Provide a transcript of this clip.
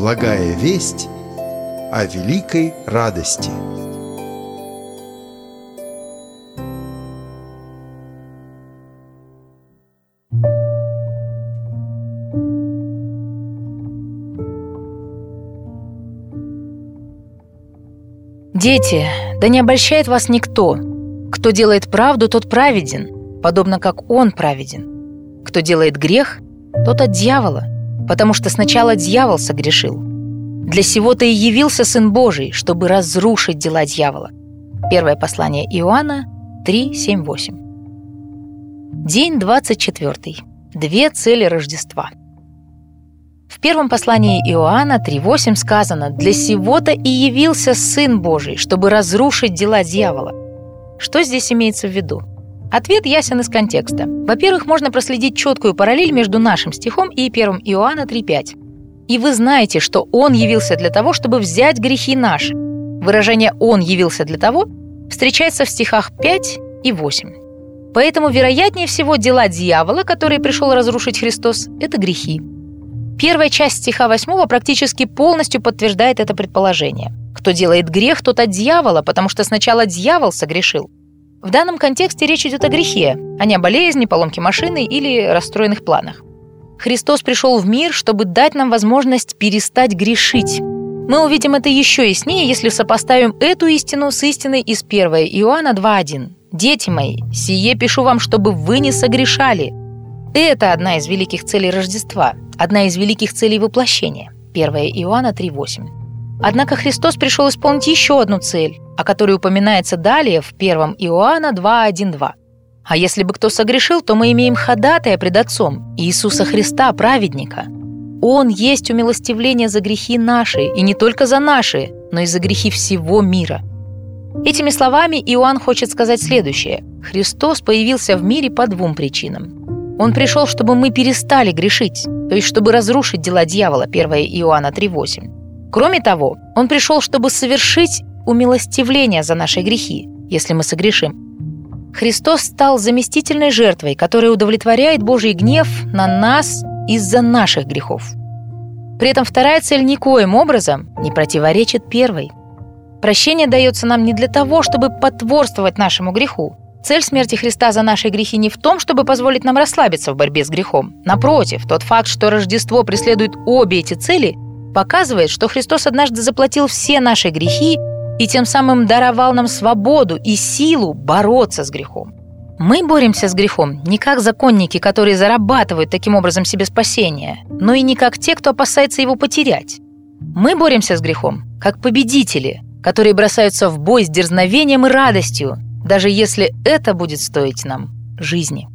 Благая весть о великой радости. Дети, да не обольщает вас никто. Кто делает правду, тот праведен, подобно как Он праведен. Кто делает грех, тот от дьявола, потому что сначала дьявол согрешил. Для сего-то и явился Сын Божий, чтобы разрушить дела дьявола. Первое послание Иоанна 3:7-8. День 24. Две цели Рождества. В первом послании Иоанна 3:8 сказано: «Для сего-то и явился Сын Божий, чтобы разрушить дела дьявола». Что здесь имеется в виду? Ответ ясен из контекста. Во-первых, можно проследить четкую параллель между нашим стихом и 1 Иоанна 3:5. «И вы знаете, что Он явился для того, чтобы взять грехи наши». Выражение «Он явился для того» встречается в стихах 5 и 8. Поэтому, вероятнее всего, дела дьявола, которые пришел разрушить Христос, – это грехи. Первая часть стиха 8 практически полностью подтверждает это предположение. Кто делает грех, тот от дьявола, потому что сначала дьявол согрешил. В данном контексте речь идет о грехе, а не о болезни, поломке машины или расстроенных планах. Христос пришел в мир, чтобы дать нам возможность перестать грешить. Мы увидим это еще яснее, если сопоставим эту истину с истиной из 1 Иоанна 2:1. «Дети мои, сие пишу вам, чтобы вы не согрешали». Это одна из великих целей Рождества, одна из великих целей воплощения. 1 Иоанна 3:8. Однако Христос пришел исполнить еще одну цель, о которой упоминается далее в 1 Иоанна 2:1-2. «А если бы кто согрешил, то мы имеем ходатая пред Отцом, Иисуса Христа, праведника. Он есть умилостивление за грехи наши, и не только за наши, но и за грехи всего мира». Этими словами Иоанн хочет сказать следующее. Христос появился в мире по двум причинам. Он пришел, чтобы мы перестали грешить, то есть чтобы разрушить дела дьявола, 1 Иоанна 3:8. Кроме того, Он пришел, чтобы совершить умилостивление за наши грехи, если мы согрешим. Христос стал заместительной жертвой, которая удовлетворяет Божий гнев на нас из-за наших грехов. При этом вторая цель никоим образом не противоречит первой. Прощение дается нам не для того, чтобы потворствовать нашему греху. Цель смерти Христа за наши грехи не в том, чтобы позволить нам расслабиться в борьбе с грехом. Напротив, тот факт, что Рождество преследует обе эти цели, показывает, что Христос однажды заплатил все наши грехи и тем самым даровал нам свободу и силу бороться с грехом. Мы боремся с грехом не как законники, которые зарабатывают таким образом себе спасение, но и не как те, кто опасается его потерять. Мы боремся с грехом как победители, которые бросаются в бой с дерзновением и радостью, даже если это будет стоить нам жизни.